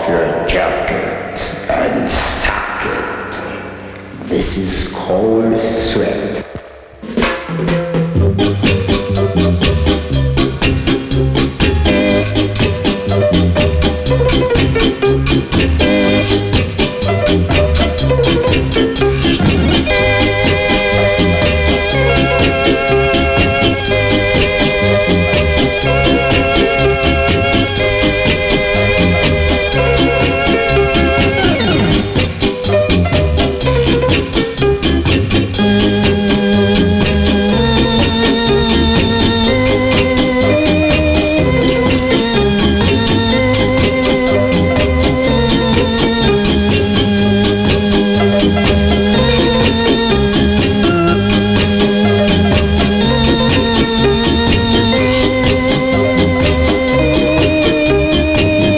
off your jacket and suck it. This is cold sweat.